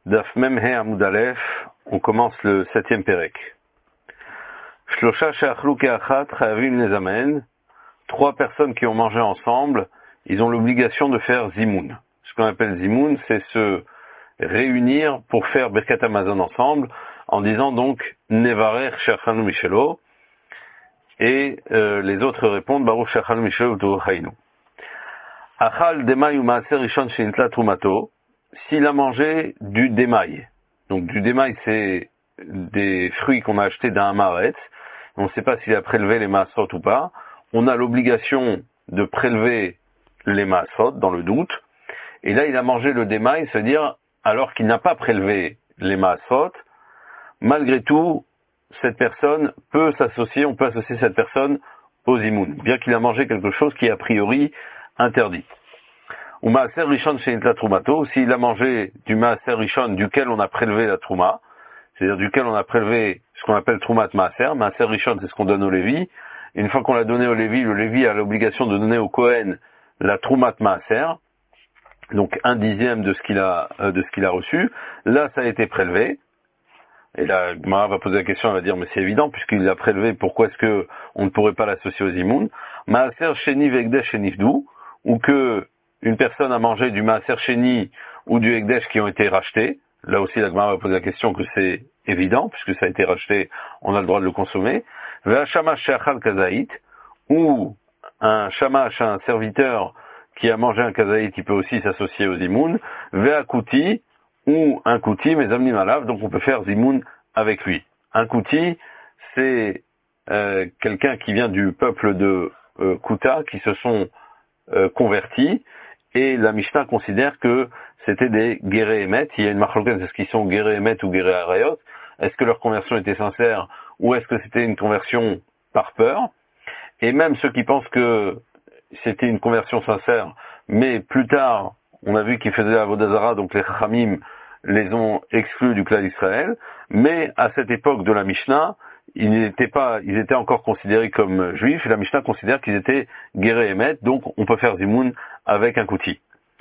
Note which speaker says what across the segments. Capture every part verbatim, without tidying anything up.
Speaker 1: Daf Mem He Amud Aleph, on commence le septième Pérek. Shlosha she'achlu ke'achat chayavim nezamen. Trois personnes qui ont mangé ensemble, ils ont l'obligation de faire zimoun. Ce qu'on appelle zimoun, c'est se réunir pour faire Birkat Hamazon ensemble, en disant donc Nevarer she'achanu mishelo, et euh, les autres répondent Baruch she'achanu mishelo u'tochainu. Achal demai ou maaser rishon shenitla trumato. S'il a mangé du démaï, donc du démaï c'est des fruits qu'on a achetés d'un maretz, on ne sait pas s'il a prélevé les maasot ou pas, on a l'obligation de prélever les maasot dans le doute, et là il a mangé le démaï, c'est-à-dire alors qu'il n'a pas prélevé les maasot, malgré tout cette personne peut s'associer, on peut associer cette personne aux zimoun, bien qu'il a mangé quelque chose qui est a priori interdit. Ou maaser rishon shenitla trumato, s'il a mangé du maaser rishon duquel on a prélevé la trouma, c'est-à-dire duquel on a prélevé ce qu'on appelle troumat maaser, maaser rishon c'est ce qu'on donne au Lévi, une fois qu'on l'a donné au Lévi, le Lévi a l'obligation de donner au Kohen la troumat maaser, donc un dixième de ce qu'il a, euh, de ce qu'il a reçu, là ça a été prélevé, et la Gemara va poser la question, elle va dire mais c'est évident puisqu'il l'a prélevé, pourquoi est-ce que on ne pourrait pas l'associer aux zimoun, maaser sheni ve'ekdesh shenifdu, ou que une personne a mangé du maaser sheni ou du ekdesh qui ont été rachetés. Là aussi, la Gemara va poser la question que c'est évident, puisque ça a été racheté, on a le droit de le consommer. Ve'a shamash she'achal kazaït, ou un shamash, un serviteur qui a mangé un kazaït, il peut aussi s'associer aux zimoun. Ve'a kouti, ou un kouti, mais amnim alav, donc on peut faire zimoun avec lui. Un kouti, c'est euh, quelqu'un qui vient du peuple de euh, Kouta, qui se sont euh, convertis, et la Mishnah considère que c'était des guérés émet. Il y a une marloquette, est-ce qu'ils sont guérés émet ou guérés arayot? Est-ce que leur conversion était sincère ou est-ce que c'était une conversion par peur? Et même ceux qui pensent que c'était une conversion sincère, mais plus tard, on a vu qu'ils faisaient la Vodazara, donc les Chachamim les ont exclus du clan d'Israël, mais à cette époque de la Mishnah, ils n'étaient pas, ils étaient encore considérés comme juifs, et la Mishnah considère qu'ils étaient guérés émet, donc on peut faire zimoun avec un kouti.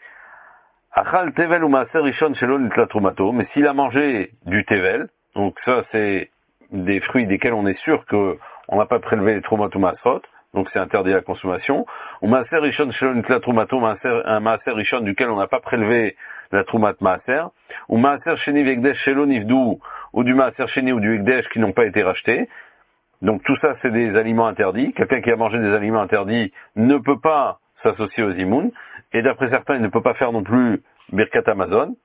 Speaker 1: Achal tevel ou maaser rishon shelo nitla trumato, mais s'il a mangé du tevel, donc ça c'est des fruits desquels on est sûr que on n'a pas prélevé les trumato maasot, donc c'est interdit à la consommation, ou maaser rishon shelo nitla trumato, un maaser rishon duquel on n'a pas prélevé la trumat maaser, ou maaser sheni vekdesh shelo nifdu, ou du maaser sheni ou du ekdesh qui n'ont pas été rachetés. Donc tout ça c'est des aliments interdits. Quelqu'un qui a mangé des aliments interdits ne peut pas s'associer aux zimoun, et d'après certains il ne peut pas faire non plus Birkat Hamazon.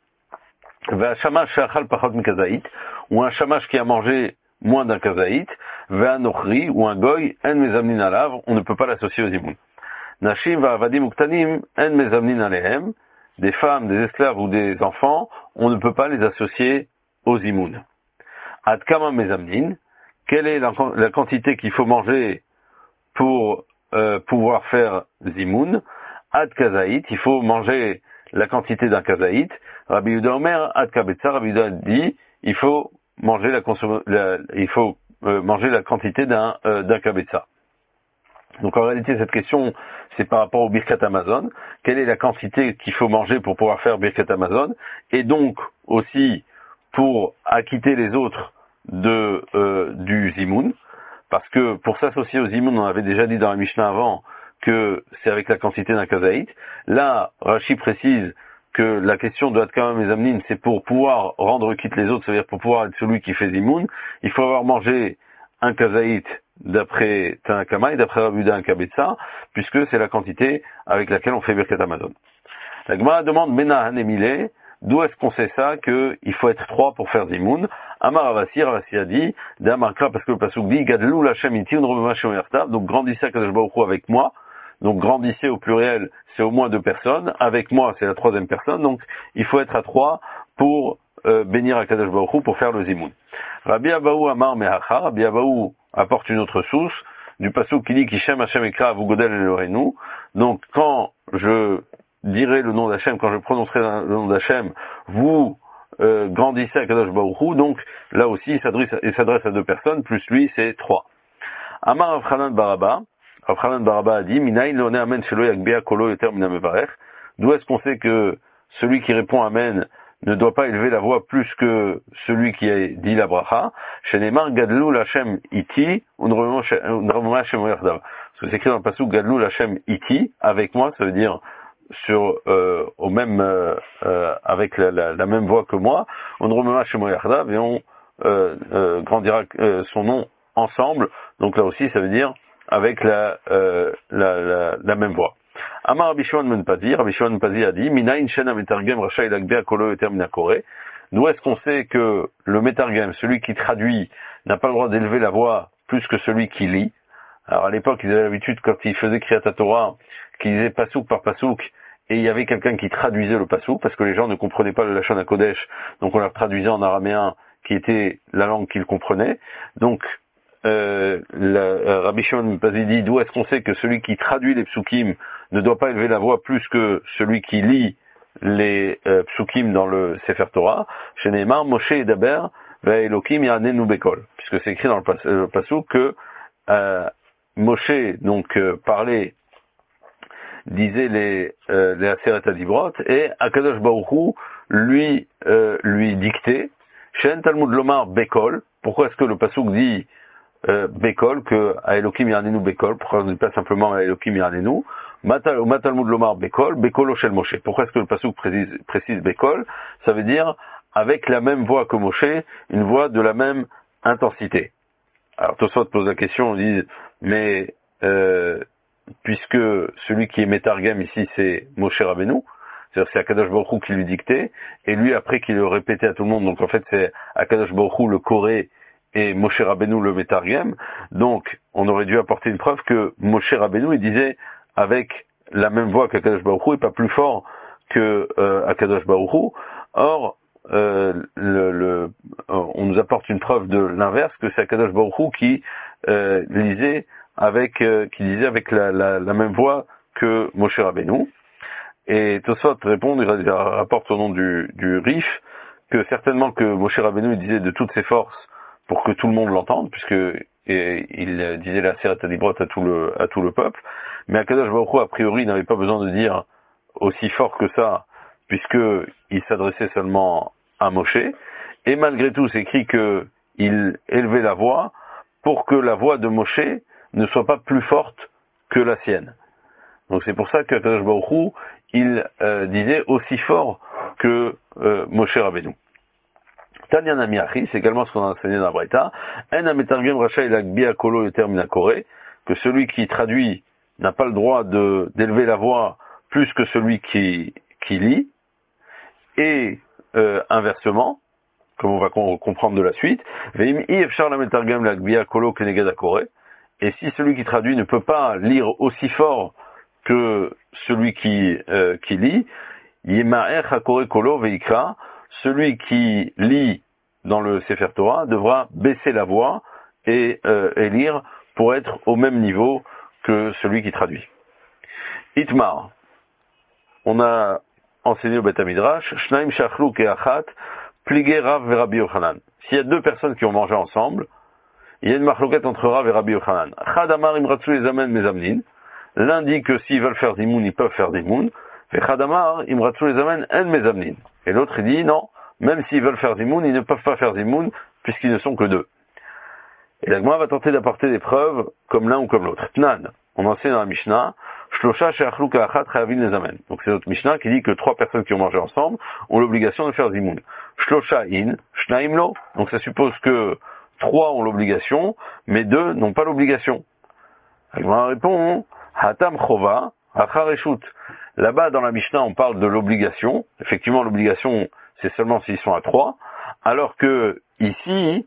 Speaker 1: Ve'a shamash she'achal pachot mikazaït, ou un shamash qui a mangé moins d'un kazaït, ve'a nochri, ou un goy, en mezamnin alav, on ne peut pas l'associer aux zimoun. Nashim va'avadim uktanim, en mezamnin alehem, des femmes, des esclaves ou des enfants, on ne peut pas les associer aux zimoun. Ad kama mezamnin, quelle est la, la quantité qu'il faut manger pour euh, pouvoir faire zimoun? Ad kazaït, il faut manger la quantité d'un kazaït. Rabbi Yehuda Omer, ad kabetza, Rabbi Yehuda dit, il faut manger la, consom- la il faut euh, manger la quantité d'un euh, d'un kabetza. Donc en réalité cette question c'est par rapport au Birkat Hamazon, quelle est la quantité qu'il faut manger pour pouvoir faire Birkat Hamazon, et donc aussi pour acquitter les autres de euh, du zimoun, parce que pour s'associer au zimoun, on avait déjà dit dans la Mishnah avant que c'est avec la quantité d'un kazaït. Là, Rashi précise que la question de Hadkama Mezamnin, c'est pour pouvoir rendre quitte les autres, c'est-à-dire pour pouvoir être celui qui fait zimoun, il faut avoir mangé un kazaït d'après Tanakama et d'après Rabbi Yehuda un kabetza, puisque c'est la quantité avec laquelle on fait Birkat Hamazon. La Gemara demande Mena Hanemile, d'où est-ce qu'on sait ça, qu'il faut être trois pour faire zimoun? Amar Ravasi, Ravasi a dit, d'Amarkra, parce que le pasuk dit, Gadlou Lachem iti unrobema shem yertav, donc grandissez à Kadosh Baruch Hu avec moi, donc grandissez au pluriel, c'est au moins deux personnes, avec moi c'est la troisième personne, donc il faut être à trois pour euh, bénir à Kadosh Baruch Hu pour faire le zimoun. Rabbi Abaou Amar Mehacha, Rabbi Abaou apporte une autre source, du pasuk qui dit Kishem Hashem Ekra Avugodel Elohenu, donc quand je dirai le nom d'Hachem, quand je prononcerai le nom d'Hachem, vous euh, grandissez à Kadosh Baruch Hu, donc là aussi il s'adresse, il s'adresse à deux personnes, plus lui c'est trois. Amar Avchanan Baraba, Avchanan Baraba a dit, Minaïn lo ne amen shelo yagbea kolo yoter mina mevarech, d'où est-ce qu'on sait que celui qui répond amen ne doit pas élever la voix plus que celui qui a dit la bracha. Shenemar gadlou l'Hashem iti, unromoma Hashem yardav. Parce que c'est écrit dans le passage gadlou l'Hashem iti, avec moi, ça veut dire sur euh, au même euh, euh, avec la, la, la même voix que moi, unromoma Hashem yardav, et on euh, euh, grandira euh, son nom ensemble. Donc là aussi, ça veut dire avec la, euh, la, la, la même voix. Amar Rabbi Shimon ben Pazi, Rabbi Shimon ben Pazi a dit, Minayin shena metargem rachai lagbea kolo yoter min hakore. D'où est-ce qu'on sait que le metargem, celui qui traduit, n'a pas le droit d'élever la voix plus que celui qui lit? Alors à l'époque, ils avaient l'habitude, quand ils faisaient Kriyat HaTorah, qu'ils disaient pasouk par pasouk, et il y avait quelqu'un qui traduisait le pasouk, parce que les gens ne comprenaient pas le Lachon HaKodesh, donc on leur traduisait en araméen, qui était la langue qu'ils comprenaient. Donc, Euh, la, euh, Rabbi Shimon Pazi dit, d'où est-ce qu'on sait que celui qui traduit les psukim ne doit pas élever la voix plus que celui qui lit les euh, psukim dans le Sefer Torah? Chez Neymar, Moshe et Daber, Elohim Yanenu Bekol, puisque c'est écrit dans le, pas, le passou que euh, Moshe donc euh, parlait, disait les euh, les Aseret Adibrot, et Akadosh Baruch Hu lui euh, lui dictait. Shen Talmud Lomar Bekol. Pourquoi est-ce que le passouk dit Euh, Bekol, que à Elohim Yarnenu Bekol, pourquoi on ne dit pas simplement à Elohim Yarnenu? Matal, Matalmud Lomar Bekol, Bekolo Shel Moshe. Pourquoi est-ce que le passouk précise, précise Bekol? Ça veut dire avec la même voix que Moshe, une voix de la même intensité. Alors Tosfot pose la question, on dit, mais euh, puisque celui qui est Metargem ici c'est Moshe Rabbeinu, c'est-à-dire que c'est Akadosh Baruch Hu qui lui dictait, et lui après qui le répétait à tout le monde, donc en fait c'est Akadosh Baruch Hu le Koré, et Moshe Rabbeinu le Metargem. Donc, on aurait dû apporter une preuve que Moshe Rabbeinu, il disait avec la même voix qu'Akadosh Baruch Hu et pas plus fort que euh, Akadosh Baruch Hu. Or, euh, le, le, on nous apporte une preuve de l'inverse, que c'est Akadosh Baruch Hu qui euh, lisait avec, euh, qui disait avec la, la, la même voix que Moshe Rabbeinu. Et Tosfot répond, il rapporte au nom du, du Rif, que certainement que Moshe Rabbeinu disait de toutes ses forces pour que tout le monde l'entende, puisque et, il disait la Aseret Adibrot à tout le à tout le peuple, mais Akadosh Baruch Hu a priori n'avait pas besoin de dire aussi fort que ça, puisque il s'adressait seulement à Moshe, et malgré tout c'est écrit que il élevait la voix pour que la voix de Moshe ne soit pas plus forte que la sienne. Donc c'est pour ça qu'Akadosh Baruch Hu il euh, disait aussi fort que euh, Moshe Rabbeinu. Tanya Namiachi, c'est également ce qu'on a enseigné dans la Braïta, En ametargem rachai lagbia kolo yoter min hakore, que celui qui traduit n'a pas le droit de d'élever la voix plus que celui qui qui lit, et euh, inversement, comme on va comprendre de la suite, veim i efshar lametargem lagbia kolo keneged hakore, et si celui qui traduit ne peut pas lire aussi fort que celui qui euh, qui lit, yema'er hakore kolo veikra, celui qui lit dans le Sefer Torah devra baisser la voix et, euh, et lire pour être au même niveau que celui qui traduit. Itmar, on a enseigné au Beth Midrash, Shnaim shachlu ke'achat, pligé Rav et Rabbi Yochanan. S'il y a deux personnes qui ont mangé ensemble, il y a une marloquette entre Rav et Rabbi Yochanan. Chad amar imratsu les amen mezamnin. L'un dit que s'ils veulent faire zimoun, ils peuvent faire zimoun. Et Chad amar imratsu les amen en mezamnin. Et l'autre, il dit, non, même s'ils veulent faire zimoun, ils ne peuvent pas faire zimoun, puisqu'ils ne sont que deux. Et la Gemara va tenter d'apporter des preuves, comme l'un ou comme l'autre. Tnan, on enseigne dans la Mishnah, Shlosha she'achlu ka'achat chayavin les amen. Donc c'est notre Mishnah qui dit que trois personnes qui ont mangé ensemble ont l'obligation de faire zimoun. Shlosha in, shnaim lo. Donc ça suppose que trois ont l'obligation, mais deux n'ont pas l'obligation. La Gemara répond, hatam chova, achareshut. Là-bas, dans la Mishnah, on parle de l'obligation. Effectivement, l'obligation, c'est seulement s'ils sont à trois. Alors que, ici,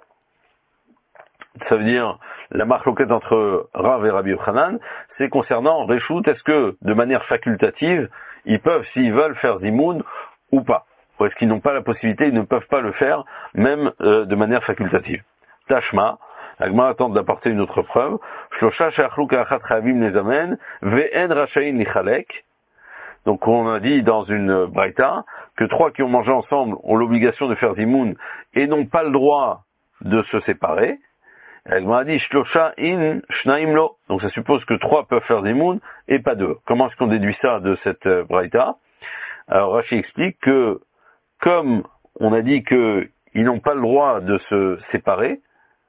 Speaker 1: ça veut dire, la marloquette entre Rav et Rabbi Yochanan, c'est concernant Reshut, est-ce que, de manière facultative, ils peuvent, s'ils veulent, faire zimoun ou pas? Ou est-ce qu'ils n'ont pas la possibilité, ils ne peuvent pas le faire, même euh, de manière facultative? Tashma, la Gemara tente d'apporter une autre preuve. Shlosha she'achlu ka'achat chayavim nezamen, ve'en rachayin lichalek. Donc on a dit dans une braïta que trois qui ont mangé ensemble ont l'obligation de faire zimoun et n'ont pas le droit de se séparer. La Gemara dit shlosha in shnaim lo. Donc ça suppose que trois peuvent faire zimoun et pas deux. Comment est-ce qu'on déduit ça de cette braïta? Alors Rashi explique que comme on a dit qu'ils n'ont pas le droit de se séparer,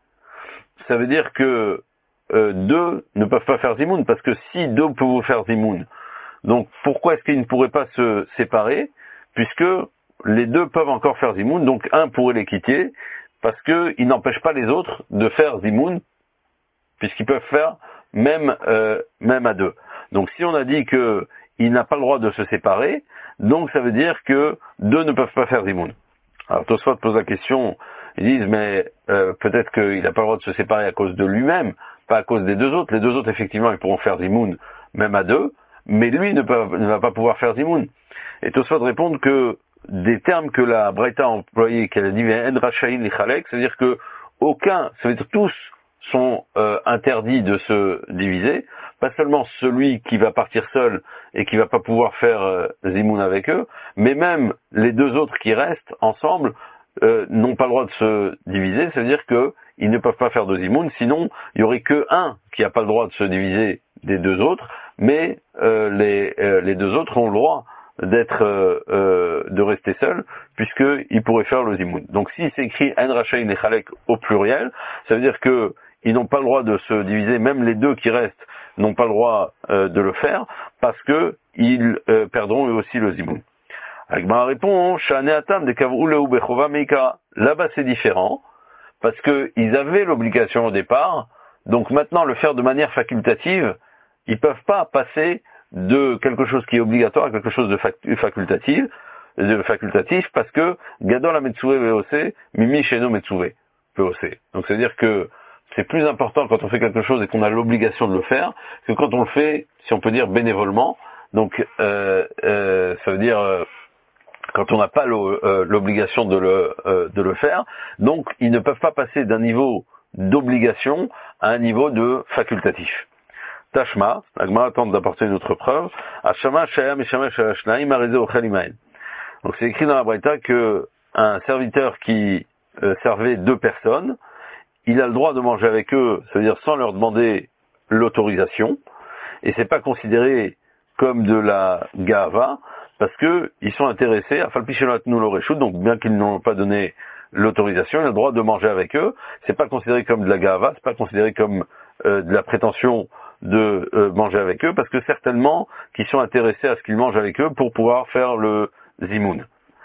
Speaker 1: ça veut dire que euh, deux ne peuvent pas faire zimoun, parce que si deux peuvent faire zimoun, donc pourquoi est-ce qu'ils ne pourraient pas se séparer, puisque les deux peuvent encore faire zimoun, donc un pourrait les quitter, parce qu'ils n'empêchent pas les autres de faire zimoun, puisqu'ils peuvent faire même euh, même à deux. Donc si on a dit que il n'a pas le droit de se séparer, donc ça veut dire que deux ne peuvent pas faire zimoun. Alors Tosfot pose la question, ils disent mais euh, peut-être qu'il n'a pas le droit de se séparer à cause de lui-même, pas à cause des deux autres. Les deux autres effectivement ils pourront faire zimoun même à deux, mais lui ne, peut, ne va pas pouvoir faire zimoun. Et Tosfot répond que des termes que la Braïta a employés, qu'elle a dit en rachaïn lichalek, c'est-à-dire que aucun, ça veut dire tous sont euh, interdits de se diviser, pas seulement celui qui va partir seul et qui va pas pouvoir faire euh, zimoun avec eux, mais même les deux autres qui restent ensemble euh, n'ont pas le droit de se diviser, c'est-à-dire que ils ne peuvent pas faire de zimoun, sinon il y aurait que un qui n'a pas le droit de se diviser des deux autres, mais euh, les, euh, les deux autres ont le droit d'être euh, euh, de rester seuls, puisqu'ils pourraient faire le zimoun. Donc si c'est écrit en rachaïn lechalek au pluriel, ça veut dire que ils n'ont pas le droit de se diviser, même les deux qui restent n'ont pas le droit euh, de le faire, parce que ils euh, perdront eux aussi le zimoun. Agma répond, Shaneatam de Kavrouleu Bechova Meika. Là-bas c'est différent, parce que ils avaient l'obligation au départ, donc maintenant le faire de manière facultative, ils peuvent pas passer de quelque chose qui est obligatoire à quelque chose de facultatif, de facultatif, parce que Gadol a Metsuve V O C, Mimi Sheno Metsuve V O C. Donc c'est-à-dire que c'est plus important quand on fait quelque chose et qu'on a l'obligation de le faire, que quand on le fait, si on peut dire, bénévolement. Donc euh, euh, ça veut dire euh, quand on n'a pas l'obligation de le, euh, de le faire. Donc ils ne peuvent pas passer d'un niveau d'obligation à un niveau de facultatif. Tashma, la Gemara tente d'apporter une autre preuve. Ashama Shayam Eshama Shayashnaim Areze Ochel Imaen. Donc c'est écrit dans la Braïta que un serviteur qui euh, servait deux personnes, il a le droit de manger avec eux, c'est-à-dire sans leur demander l'autorisation, et c'est pas considéré comme de la gava, parce que ils sont intéressés à falpichenot nous l'orechout, donc bien qu'ils n'ont pas donné l'autorisation, il a le droit de manger avec eux. C'est pas considéré comme de la gava, c'est pas considéré comme euh, de la prétention de euh, manger avec eux, parce que certainement qu'ils sont intéressés à ce qu'ils mangent avec eux pour pouvoir faire le zimoun.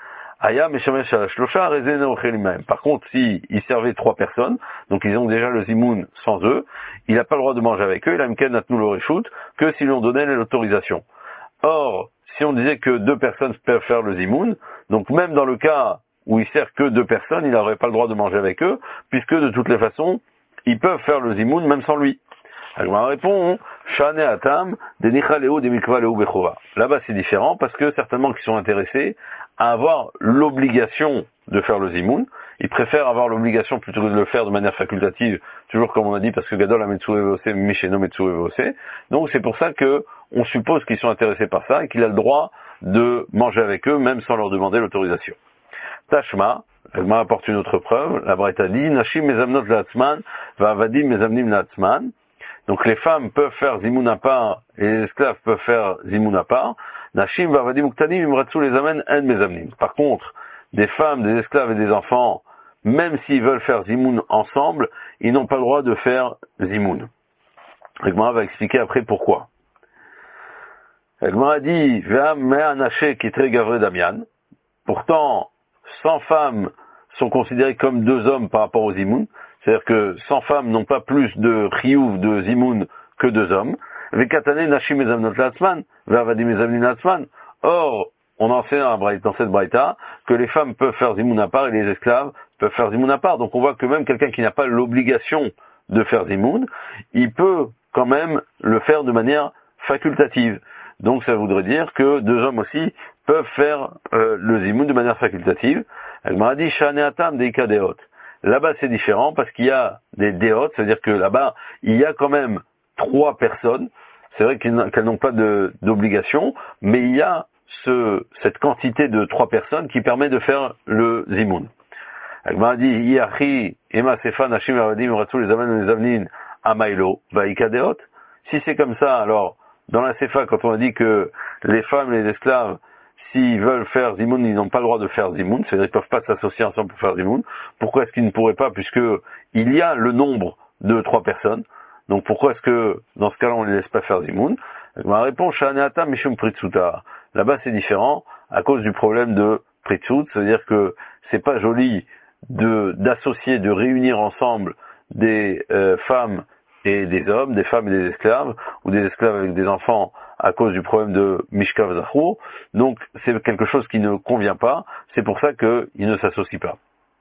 Speaker 1: Par contre, si ils servaient trois personnes, donc ils ont déjà le zimoun sans eux, il n'a pas le droit de manger avec eux, il a même natnu le reshoot, que s'ils lui ont donné l'autorisation. Or, si on disait que deux personnes peuvent faire le zimoun, donc même dans le cas où il sert que deux personnes, il n'aurait pas le droit de manger avec eux, puisque de toutes les façons, ils peuvent faire le zimoun même sans lui. Alors on répond, Shane Atam, de Nichaleu de Mikvaleu Bechova. Là-bas c'est différent, parce que certainement qu'ils sont intéressés à avoir l'obligation de faire le zimoun. Ils préfèrent avoir l'obligation plutôt que de le faire de manière facultative, toujours comme on a dit, parce que Gadol a Metsuve V O C, Misheno Metsuve V O C. Donc c'est pour ça que on suppose qu'ils sont intéressés par ça et qu'il a le droit de manger avec eux, même sans leur demander l'autorisation. Tashma, elle m'a apporté une autre preuve, la Braïta dit, Nashim mezamnot la'atzman, va'avadim mezamnim la'atzman. Donc les femmes peuvent faire zimoun à part et les esclaves peuvent faire zimoun à part. Nashim va'avadim uktanim imratsu les amen en mezamnim. Par contre, des femmes, des esclaves et des enfants, même s'ils veulent faire zimoun ensemble, ils n'ont pas le droit de faire zimoun. Egmara va expliquer après pourquoi. Egmara dit, Ve'am mea naché kitre gavre damian. Pourtant, cent femmes sont considérées comme deux hommes par rapport aux zimoun. C'est-à-dire que cent femmes n'ont pas plus de chiyuv, de zimoun, que deux hommes. Vekatane nashim mezamnot la'atzman, ve'avadim mezamnim la'atzman. Or, on enseigne dans cette braïta que les femmes peuvent faire zimoun à part et les esclaves peuvent faire zimoun à part. Donc on voit que même quelqu'un qui n'a pas l'obligation de faire zimoun, il peut quand même le faire de manière facultative. Donc ça voudrait dire que deux hommes aussi peuvent faire euh, le zimoun de manière facultative. Elle m'a dit shaneatam deika deot. Là-bas c'est différent parce qu'il y a des déotes, c'est-à-dire que là-bas il y a quand même trois personnes. C'est vrai qu'elles n'ont pas de, d'obligation, mais il y a ce, cette quantité de trois personnes qui permet de faire le zimoun. Elle m'a dit Iachi Ema Sefa Nashim Avadim Ratsu les Amen les Avnin Amailo Vaika Deot. Si c'est comme ça, alors dans la Sefa, quand on a dit que les femmes et les esclaves, s'ils veulent faire zimoun, ils n'ont pas le droit de faire zimoun, c'est-à-dire qu'ils ne peuvent pas s'associer ensemble pour faire zimoun. Pourquoi est-ce qu'ils ne pourraient pas, puisque il y a le nombre de trois personnes? Donc pourquoi est-ce que, dans ce cas-là, on ne les laisse pas faire zimoun? Ma réponse, Shaneata Mishum Pritsuta. Là-bas, c'est différent, à cause du problème de Pritsut, c'est-à-dire que c'est pas joli de, d'associer, de réunir ensemble des euh, femmes et des hommes, des femmes et des esclaves, ou des esclaves avec des enfants, à cause du problème de Mishkav Zachru. Donc, c'est quelque chose qui ne convient pas, c'est pour ça qu'ils ne s'associent pas.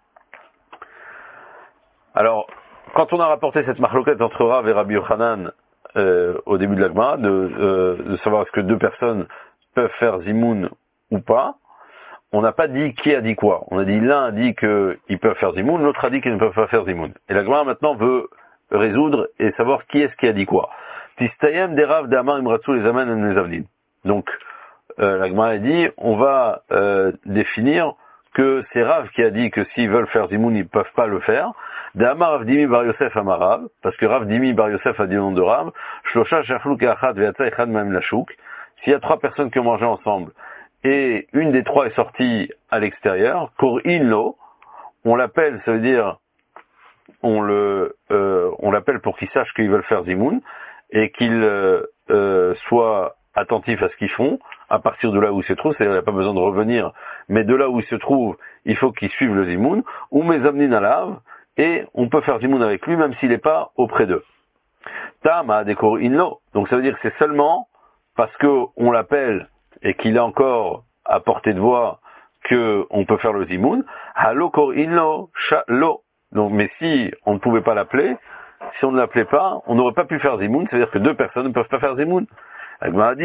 Speaker 1: Alors, quand on a rapporté cette marloquette entre Rav et Rabbi Yochanan, euh, au début de la Gemara, de, euh, de savoir est-ce que deux personnes peuvent faire zimoun ou pas, on n'a pas dit qui a dit quoi. On a dit l'un a dit qu'ils peuvent faire zimoun, l'autre a dit qu'ils ne peuvent pas faire zimoun. Et la Gemara maintenant veut résoudre et savoir qui est-ce qui a dit quoi. Tistayem des Rav d'Amar Imratsu les Amen et les Avnin. Donc, euh, la Gemara a dit, on va euh, définir que c'est Rav qui a dit que s'ils veulent faire zimoun, ils peuvent pas le faire. D'Amar Rav Dimi Bar Yosef Amar Rav, parce que Rav Dimi Bar Yosef a dit le nom de Rav, Shlosha Shachlou Keachat Ve'atza Echad Ma'am Lashuk. S'il y a trois personnes qui ont mangé ensemble, et une des trois est sortie à l'extérieur, Kor Inlo, on l'appelle, ça veut dire, on le, euh, on l'appelle pour qu'ils sachent qu'ils veulent faire zimoun, et qu'ils euh, euh, soient attentifs à ce qu'ils font, à partir de là où ils se trouvent, c'est-à-dire qu'il n'y a pas besoin de revenir, mais de là où ils se trouvent, il faut qu'ils suivent le zimoun, ou mezamnin alav, et on peut faire zimoun avec lui, même s'il n'est pas auprès d'eux. Tama dekor inlo, donc ça veut dire que c'est seulement parce qu'on l'appelle, et qu'il est encore à portée de voix, qu'on peut faire le zimoun, halo kor inlo, lo. Donc, mais si on ne pouvait pas l'appeler, si on ne l'appelait pas, on n'aurait pas pu faire zimoun, c'est-à-dire que deux personnes ne peuvent pas faire zimoun. Là-bas,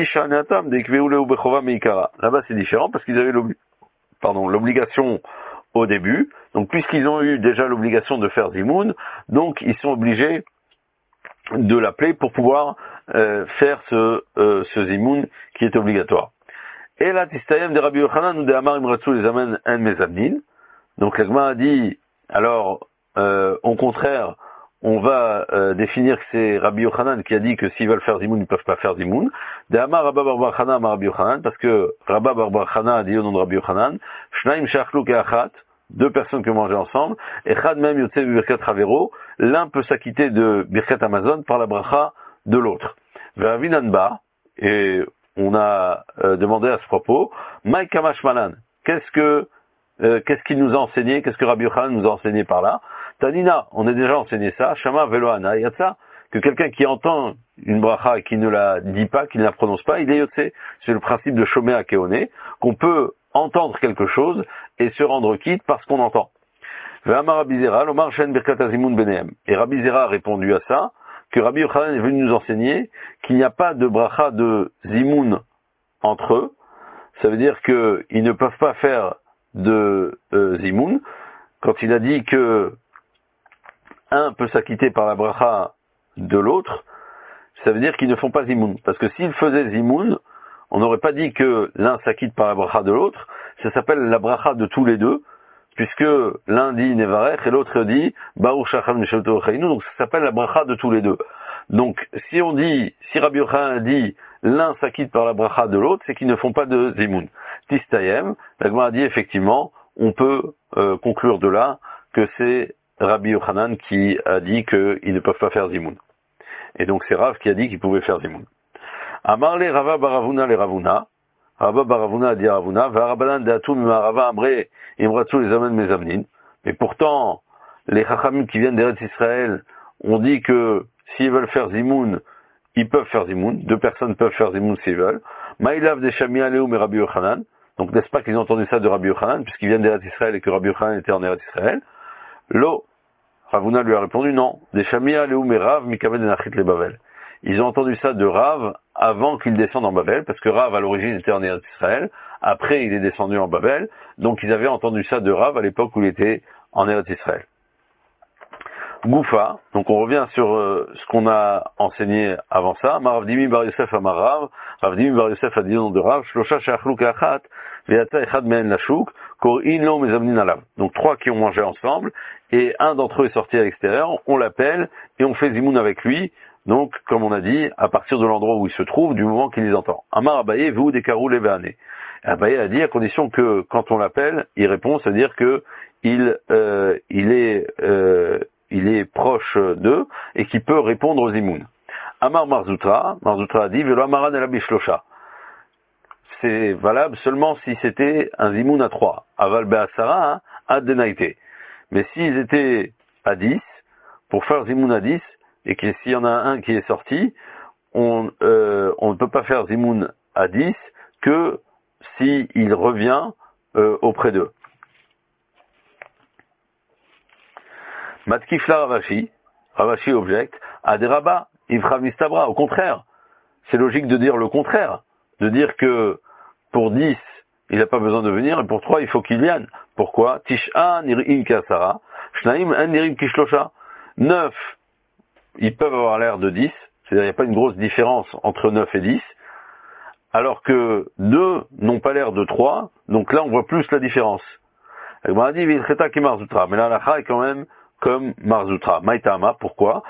Speaker 1: c'est différent parce qu'ils avaient l'obli- pardon, l'obligation au début. Donc, puisqu'ils ont eu déjà l'obligation de faire zimoun, donc ils sont obligés de l'appeler pour pouvoir euh, faire ce, euh, ce zimoun qui est obligatoire. Et là, tistayem de Rabbi Yochanan ou de Amar Imratsu les Amen en Mezamnin. Donc, la Gemara a dit, alors, euh, au contraire, on va euh, définir que c'est Rabbi Yochanan qui a dit que s'ils veulent faire zimoun, ils ne peuvent pas faire zimoun. De Amar Rabba Bar Bar Chana Amar Rabbi Yochanan, parce que Rabba Bar Bar Chana a dit au nom de Rabbi Yochanan, Shnaim Shachlou Keachat, deux personnes qui ont mangé ensemble, et Chad Mem Yotze Birkat Ravero, l'un peut s'acquitter de Birkat Amazon par la bracha de l'autre. Ve'avinanba, et on a euh, demandé à ce propos, Maï Kamash Malan, qu'est-ce que euh, qu'est-ce qu'il nous a enseigné, qu'est-ce que Rabbi Yochanan nous a enseigné par là? Tanina, on a déjà enseigné ça, Shama Veloana Yatsa, que quelqu'un qui entend une bracha et qui ne la dit pas, qui ne la prononce pas, il est yotse. C'est le principe de Shomea Keone, qu'on peut entendre quelque chose et se rendre quitte parce qu'on entend. Et Rabbi Zera a répondu à ça, que Rabbi Yochanan est venu nous enseigner qu'il n'y a pas de bracha de zimoun entre eux. Ça veut dire qu'ils ne peuvent pas faire de euh, zimoun. Quand il a dit que un peut s'acquitter par la bracha de l'autre, ça veut dire qu'ils ne font pas zimoun. Parce que s'ils faisaient zimoun, on n'aurait pas dit que l'un s'acquitte par la bracha de l'autre, ça s'appelle la bracha de tous les deux, puisque l'un dit Nevarech et l'autre dit Baruch Shachar Mishalto Chayinu, donc ça s'appelle la bracha de tous les deux. Donc si on dit, si Rabbi Yochanan dit l'un s'acquitte par la bracha de l'autre, c'est qu'ils ne font pas de zimoun. Tistayem, la Gemara a dit effectivement, on peut euh, conclure de là que c'est Rabbi Yochanan qui a dit qu'ils ne peuvent pas faire zimoun. Et donc c'est Rav qui a dit qu'ils pouvaient faire zimoun. Amarle Rava Baravuna le Ravuna, Rava Baravuna a dit Ravuna, Varabanan de Atum Rava Amre Imratsu les Amen Mezamnin. Mais pourtant, les Chachamim qui viennent d'Eretz Israël ont dit que s'ils veulent faire zimoun, ils peuvent faire zimoun. Deux personnes peuvent faire zimoun s'ils veulent. Maïlav de Shamia Leum et Rabbi Yochanan. Donc n'est-ce pas qu'ils ont entendu ça de Rabbi Yochanan, puisqu'ils viennent d'Eretz Israël et que Rabbi Yochanan était en Eretz Israël? Lo, Ravuna lui a répondu non. Des Shamia Leum et Rav Mikamed Nachit le Bavel. Ils ont entendu ça de Rav avant qu'il descende en Babel, parce que Rav à l'origine était en Eretz Israël, après il est descendu en Babel, donc ils avaient entendu ça de Rav à l'époque où il était en Eretz Israël. Goufa, donc on revient sur euh, ce qu'on a enseigné avant ça. Rav Dimi Bar Yosef Amar Rav, Rav Dimi Bar Yosef a dit le nom de Rav, Shlosha She'achlou Keachat, Ve'ata Echad Me'en Lashuk, Kor In Lo Mezamnin Alav. Donc trois qui ont mangé ensemble, et un d'entre eux est sorti à l'extérieur, on l'appelle, et on fait zimoun avec lui, donc comme on a dit, à partir de l'endroit où il se trouve, du moment qu'il les entend. Amar Abaye, vous des Karou Leveane. Abaye a dit à condition que quand on l'appelle, il répond, c'est-à-dire que il, euh, il est, euh, il est proche d'eux et qu'il peut répondre aux zimoun. Amar Marzoutra, Marzoutra a dit, Velo Amaran el Abishlosha. C'est valable seulement si c'était un zimoun à trois. Aval Be'asara, hein, ad denaïté. Mais s'ils étaient à dix, pour faire zimoun à dix, et que s'il y en a un qui est sorti, on, euh, on ne peut pas faire zimoun à dix que s'il revient euh, auprès d'eux. Matkifla Ravashi, Ravashi objecte, Aderaba, Ivra Mistabra. Au contraire, c'est logique de dire le contraire, de dire que pour dix, il n'a pas besoin de venir, et pour trois, il faut qu'il vienne. Pourquoi? Tisha Nirim Kasara, Shnaim An Nirim Kishlosha. neuf, ils peuvent avoir l'air de dix, c'est-à-dire il n'y a pas une grosse différence entre neuf et dix, alors que deux n'ont pas l'air de trois, donc là on voit plus la différence. Et on a dit, mais là la est quand même comme Marzoutra. Maïtama, pourquoi?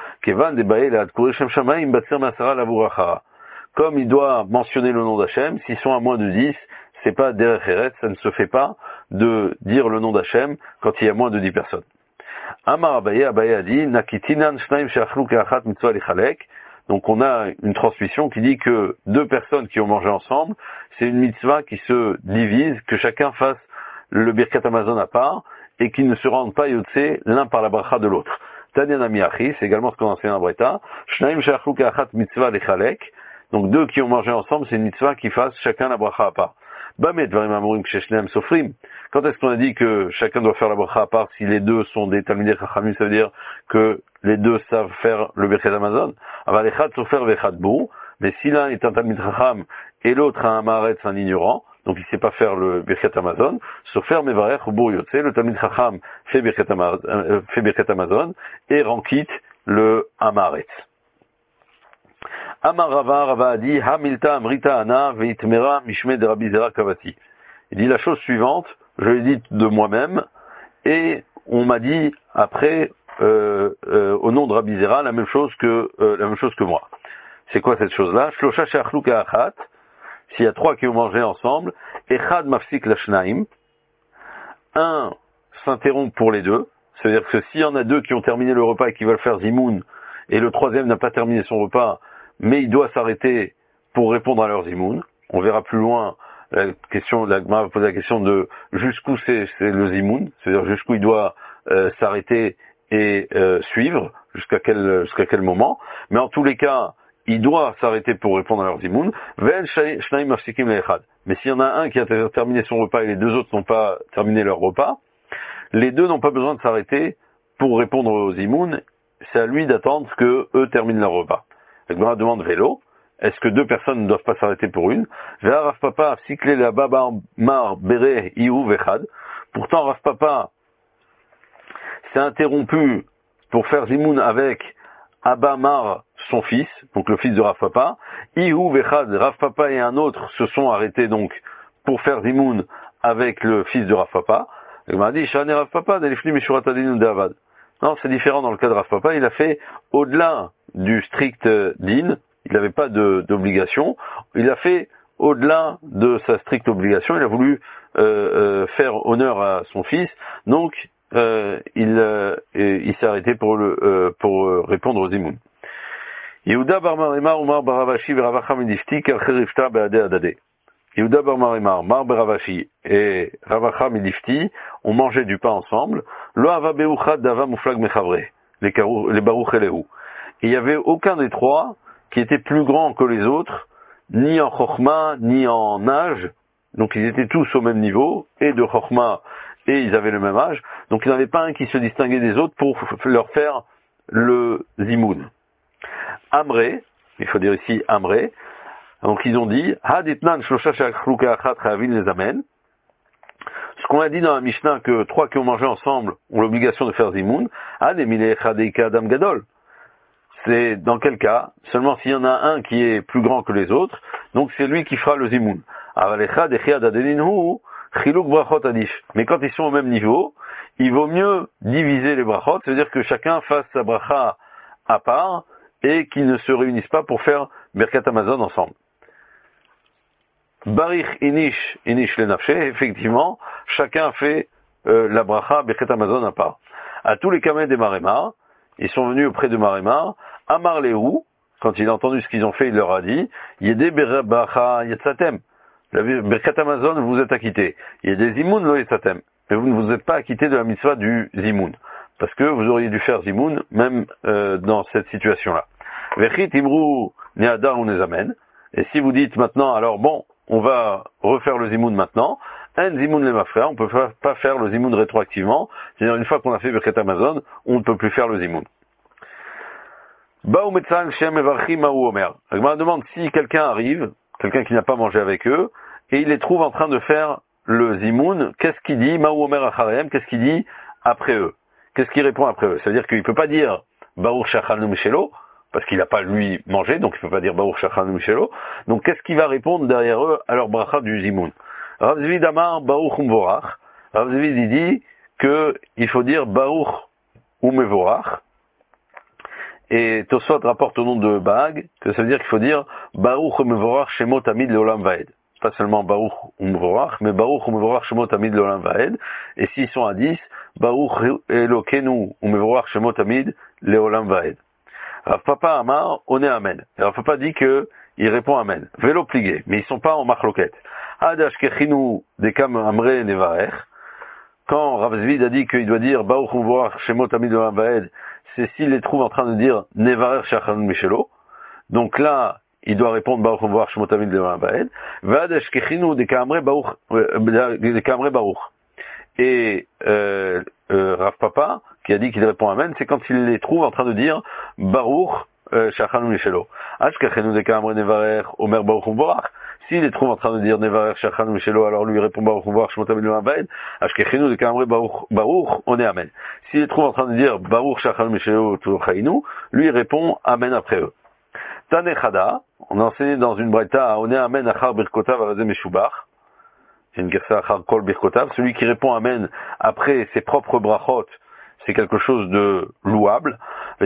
Speaker 1: Comme il doit mentionner le nom d'Hachem, s'ils sont à moins de dix, c'est pas derech eretz, ça ne se fait pas de dire le nom d'Hachem quand il y a moins de dix personnes. Amar Abaye, Abaye a dit, Nakitinan shnaim she'achlu ke'achat mitzvah lichalek. Donc on a une transmission qui dit que deux personnes qui ont mangé ensemble, c'est une mitzvah qui se divise, que chacun fasse le birkat Hamazon à part, et qui ne se rendent pas yotse l'un par la bracha de l'autre. Tanya Namiachi, c'est également ce qu'on enseigne en Breta, shnaim she'achlu ke'achat mitzvah lichalek. Donc deux qui ont mangé ensemble, c'est une mitzvah qui fasse chacun la bracha à part. Bamet varim amurim ksheshneim sofrim. Quand est-ce qu'on a dit que chacun doit faire la bracha à part si les deux sont des talmidei chachamim, ça veut dire que les deux savent faire le birkat Hamazon. Aval echad sofer vechad bou. Mais si l'un est un talmid chacham et l'autre a un maaretz, un ignorant, donc il sait pas faire le birkat Hamazon, sofer mevarech ou bou yotze, le talmid chacham fait birkat Hamazon et renkit le amaretz. Amar Rava, Rava a dit, Hamilta Amrita Ana Veitmera Mishme de Rabbi Zera Kavati. Il dit la chose suivante, je l'ai dit de moi-même, et on m'a dit après, euh, euh, au nom de Rabbi Zera, la même chose que, euh, la même chose que moi. C'est quoi cette chose-là? Shlosha She'achlu Ke'achat, s'il y a trois qui ont mangé ensemble, Echad Mafsik Lashnaim, un s'interrompt pour les deux, c'est-à-dire que s'il y en a deux qui ont terminé le repas et qui veulent faire zimoun, et le troisième n'a pas terminé son repas, mais il doit s'arrêter pour répondre à leurs zimoun. On verra plus loin la question, la Gemara va poser la question de jusqu'où c'est, c'est le zimoun, c'est-à-dire jusqu'où il doit euh, s'arrêter et euh, suivre, jusqu'à quel jusqu'à quel moment. Mais en tous les cas, il doit s'arrêter pour répondre à leurs zimoun. Mais s'il y en a un qui a terminé son repas et les deux autres n'ont pas terminé leur repas, les deux n'ont pas besoin de s'arrêter pour répondre aux zimoun. C'est à lui d'attendre que eux terminent leur repas. La Gemara demande vélo. Est-ce que deux personnes ne doivent pas s'arrêter pour une? Rav Papa, cyclé la baba mar bere iou vechad. Pourtant, Rav Papa s'est interrompu pour faire zimoun avec Abba Mar, son fils, donc le fils de Rav Papa. Iou vechad, Rav Papa et un autre se sont arrêtés donc pour faire zimoun avec le fils de Rav Papa. La Gemara dit, Shane Rav Papa, d'Elifni Mishurat Adin De'avad. Non, c'est différent dans le cas de Rav Papa. Il a fait au-delà du strict din, il n'avait pas de, d'obligation, il a fait au-delà de sa stricte obligation, il a voulu euh, euh, faire honneur à son fils, donc euh, il, euh, il s'est arrêté pour, le, euh, pour euh, répondre aux zimoun. Yehuda bar Marimar Umar bar Ravashi Veravacha Midifti Kalcherifta Beade Adade. Yehuda bar Marimar, Mar bar Ravashi et Ravacha Midifti ont mangé du pain ensemble. Lo ava beuchad dava muflag mechavre, les baruch elehu. Et il n'y avait aucun des trois qui était plus grand que les autres, ni en chokma, ni en âge. Donc ils étaient tous au même niveau, et de chokma, et ils avaient le même âge. Donc il n'y en avait pas un qui se distinguait des autres pour leur faire le zimoun. Amré, il faut dire ici Amré, donc ils ont dit, Haditnan shlosha she'achlu ke'achat chayavin les amen. Ce qu'on a dit dans la Mishnah, que trois qui ont mangé ensemble ont l'obligation de faire zimoun, Had emile echadeika adam gadol. C'est dans quel cas? Seulement s'il y en a un qui est plus grand que les autres, donc c'est lui qui fera le zimoun. Mais quand ils sont au même niveau, il vaut mieux diviser les brachot, c'est-à-dire que chacun fasse sa bracha à part, et qu'ils ne se réunissent pas pour faire Birkat Hamazon ensemble. Barich inish, inish le nafshe, effectivement, chacun fait euh, la bracha Birkat Hamazon à part. À tous les kameh des Marémar, ils sont venus auprès de Marémar, Amar Lehu, quand il a entendu ce qu'ils ont fait, il leur a dit, Yedé bracha yetzatem, la Birkat Hamazon, vous êtes acquittés. Il y a des zimoun lo yetzatem, mais vous ne vous êtes pas acquittés de la mitzvah du zimoun, parce que vous auriez dû faire zimoun, même euh, dans cette situation-là. Vechit imru neadar ou nezamen, et si vous dites maintenant, alors bon, on va refaire le zimoun maintenant. Un zimoun les mafra, on ne peut pas faire le zimoun rétroactivement. C'est-à-dire une fois qu'on a fait Birkat Hamazon, on ne peut plus faire le zimoun. Baou metzal shem evarchim maou omer. Je me demande si quelqu'un arrive, quelqu'un qui n'a pas mangé avec eux, et il les trouve en train de faire le zimoun. Qu'est-ce qu'il dit maou omer acharem? Qu'est-ce qu'il dit après eux? Qu'est-ce qu'il répond après eux? C'est-à-dire qu'il ne peut pas dire baour shachalnu mishelo, parce qu'il n'a pas lui mangé, donc il ne peut pas dire Baruch Shachalnu Mishelo. Donc qu'est-ce qu'il va répondre derrière eux à leur bracha du Zimoun? Rav Zvid Amar Baruch Umvorach. Rav Zvid il dit qu'il faut dire Baruch Umevorach. Et Tosfot rapporte au nom de Baag que ça veut dire qu'il faut dire Baruch Umevorach Shemot Amid Leolam Vaed. Pas seulement Baruch Umevorach, mais Baruch Umevorach Shemot Amid Leolam Vaed. Et s'ils sont à dix, Baruch Elokenu Umevorach Shemot Amid Leolam Vaed. Rav Papa Amar, on est Amen. Rav Papa dit que il répond Amen. Vélo pligué, mais ils sont pas en marloquette. Ad ashkechinu dekam amre nevarer. Quand Rav Zvid a dit qu'il doit dire Baruch Umevorach Shemot Amid Leolam Vaed, c'est s'il les trouve en train de dire nevarer shachalnu mishelo. Donc là, il doit répondre Baruch Umevorach Shemot Amid Leolam Vaed. Vad ashkechinu dekam amre Baruch, dekam amre Baruch. Et euh, euh, Rav Papa, qui a dit qu'il répond Amen, c'est quand il les trouve en train de dire Baruch Shachalnu Mishelo. Ashkechenu deka amre nevarer Omer Baruch Umevorach. S'il les trouve en train de dire nevarer Shachalnu Mishelo, alors lui répond Baruch Umevorach Shemot Amid Leolam Vaed. Ashkechenu deka amre Baruch Baruch, on est Amen. S'il les trouve en train de dire Baruch Shachalnu Mishelo Tuchainu, lui répond Amen après eux. Tanechada, on a enseigné dans une braïta, on est Amen achar birkotav arazeh meshubach. C'est une gersa achar kol birkotav. Celui qui répond Amen après ses propres brachot, c'est quelque chose de louable. Il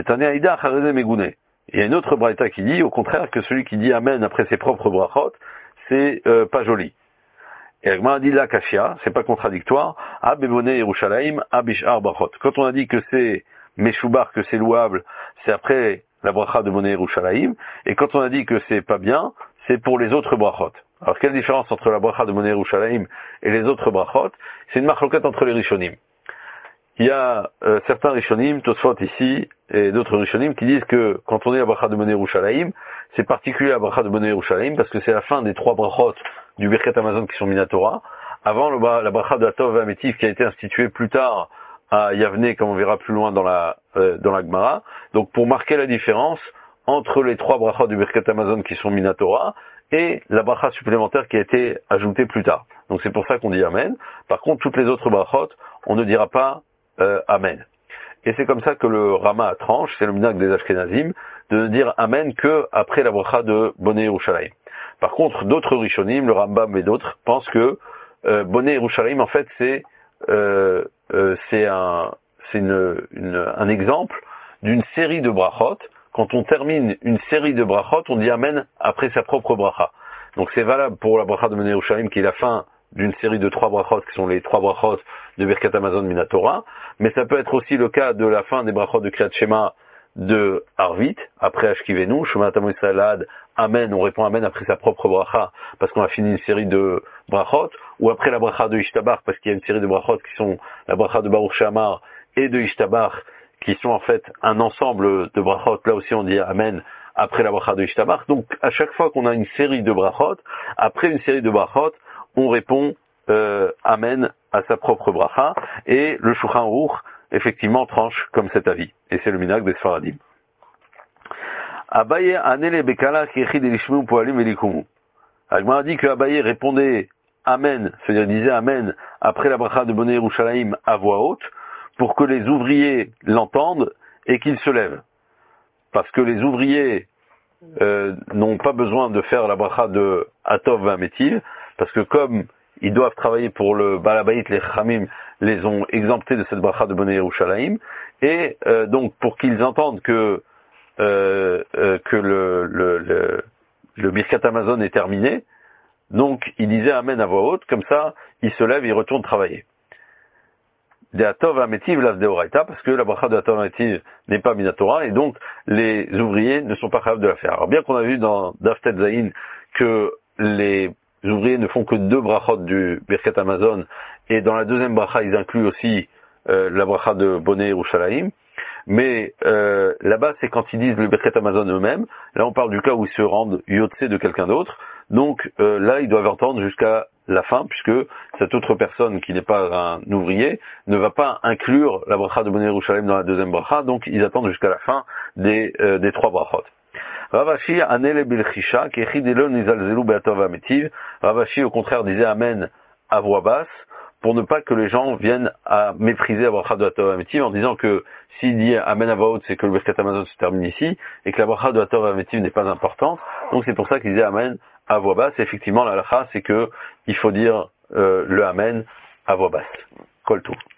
Speaker 1: y a une autre braïta qui dit, au contraire, que celui qui dit Amen après ses propres brachot, c'est euh, pas joli. Et Agma a dit la kashia, c'est pas contradictoire. A bebone Yerushalayim, a bishar brachot. Quand on a dit que c'est meshubar, que c'est louable, c'est après la bracha de Boné Yerushalayim. Et quand on a dit que c'est pas bien, c'est pour les autres brachot. Alors quelle différence entre la bracha de Boné Yerushalayim et les autres brachot? C'est une marloquette entre les rishonim. Il y a euh, certains rishonim, Tosfot ici, et d'autres rishonim, qui disent que quand on est à la bracha de Boné Yerushalayim, c'est particulier à la bracha de Boné Yerushalayim, parce que c'est la fin des trois brachot du Birkat Hamazon qui sont Minatora, avant le, la bracha de Atov Amétif qui a été instituée plus tard à Yavne, comme on verra plus loin dans la euh, dans la Gemara. Donc pour marquer la différence entre les trois brachot du Birkat Hamazon qui sont Minatora, et la bracha supplémentaire qui a été ajoutée plus tard. Donc c'est pour ça qu'on dit Amen. Par contre, toutes les autres brachot, on ne dira pas Euh, Amen. Et c'est comme ça que le Rama tranche, c'est le minhag des Ashkenazim, de ne dire Amen que après la bracha de Boné Yerushalayim. Par contre, d'autres Rishonim, le Rambam et d'autres, pensent que euh, Boné Yerushalayim, en fait, c'est euh, euh, c'est un c'est une, une, un exemple d'une série de brachot. Quand on termine une série de brachot, on dit Amen après sa propre bracha. Donc c'est valable pour la bracha de Boné Yerushalayim, qui est la fin d'une série de trois brachot, qui sont les trois brachot de Birkat Hamazon Minatora, mais ça peut être aussi le cas de la fin des brachot de Kriyat Shema de Arvit, après Ashkivenu, Shema Tamo Yisrael Ad, Amen, on répond Amen après sa propre bracha, parce qu'on a fini une série de brachot, ou après la bracha de Ishtabar, parce qu'il y a une série de brachot qui sont la bracha de Baruch Shamar et de Ishtabar, qui sont en fait un ensemble de brachot, là aussi on dit Amen après la bracha de Ishtabar. Donc à chaque fois qu'on a une série de brachot, après une série de brachot, on répond euh, Amen à sa propre bracha, et le Shulchan Aruch effectivement tranche comme cet avis, et c'est le minhag des Sfaradim. Abaye anele bekala kiechid elishmu poalim elikumu. Agma a dit que Abaye répondait Amen, c'est-à-dire disait Amen après la bracha de Boné Yerushalayim à voix haute, pour que les ouvriers l'entendent et qu'ils se lèvent. Parce que les ouvriers euh, n'ont pas besoin de faire la bracha de Atov Vametiv, parce que comme ils doivent travailler pour le Balabayit, les Chamim les ont exemptés de cette bracha de Boné Yerushalayim, et euh, donc pour qu'ils entendent que euh, euh, que le, le, le, le Birkat Hamazon est terminé, Donc, il disait Amen à voix haute, comme ça, il se lève et il retourne travailler. De Atov Ametiv Las Deoraita, parce que la bracha de Atov Ametiv n'est pas Minatora, et donc les ouvriers ne sont pas capables de la faire. Alors bien qu'on a vu dans Daftet Zayin que les ouvriers ne font que deux brachot du Birkat Amazon, et dans la deuxième bracha, ils incluent aussi euh, la bracha de Boné Yerushalayim, mais euh, là-bas, c'est quand ils disent le Birkat Amazon eux-mêmes. Là, on parle du cas où ils se rendent yotse de quelqu'un d'autre. Donc euh, là, ils doivent entendre jusqu'à la fin, puisque cette autre personne qui n'est pas un ouvrier ne va pas inclure la bracha de Boné Yerushalayim dans la deuxième bracha, donc ils attendent jusqu'à la fin des, euh, des trois brachot. Ravashi anele bilchisha kechidelo nizalzelu be'atov ametiv. Ravashi au contraire disait amen à voix basse pour ne pas que les gens viennent à mépriser la bracha de Atov Ametiv en disant que s'il dit amen à voix haute, c'est que le Birkat Amazon se termine ici et que la bracha de Atov Ametiv n'est pas importante. Donc c'est pour ça qu'il disait amen à voix basse. Et effectivement, la halakha, c'est que il faut dire euh, le amen à voix basse. Kol Tov.